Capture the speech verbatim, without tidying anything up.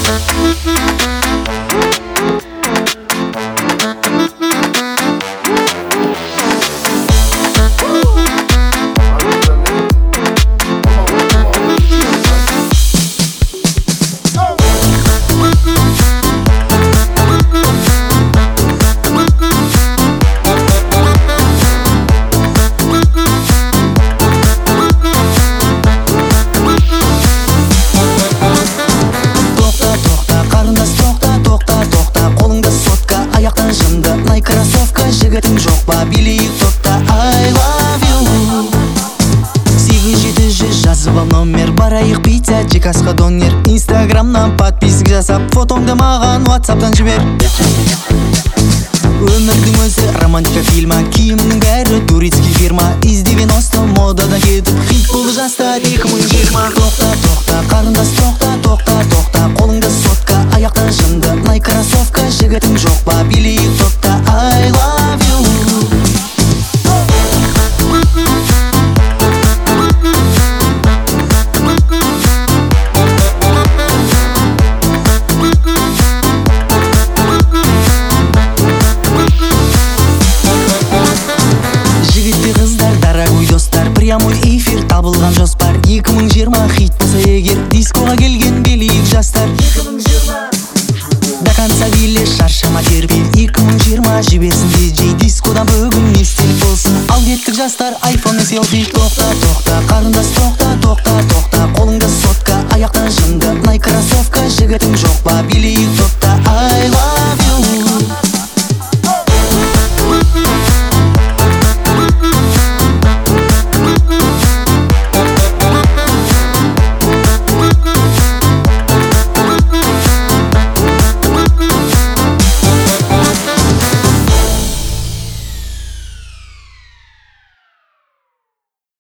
Жігітім жоқ па билейік топта I love you. Сегіз жеті жүз жазып ал номер, барайық пицца жекасқа донер. Инстаграмнан подписок жасап, фотоңды маған ватсаптан жібер. Өмірдің өзі романтика фильма, киімнің бәрі турецкий фирма. Из девяносто модада кетіп, хит болды жастар екі мың жиырма. Тоқта, тоқта, қарындас тоқта, тоқта, тоқта, қолыңда сотка, аяқтан жынды Nike кроссовка. Жігітім жоқ па билейік топта I love you. Жігітте қыздар, дорогой достар, прямой эфир табылған жоспар. екі мың жиырма хит болса егер, дискоға келген билейік жастар. До конца биле шаршама тербе, екі мың жиырма жіберсін диджей. Дискодан бүгін естелік болсын, ал кеттік жастар айфон селфи. Тоқта, тоқта, қарындас тоқта, тоқта, тоқта, қолыңда сотка, аяқтан жынды Nike кроссовка. Жігітім жоқ па билейік топта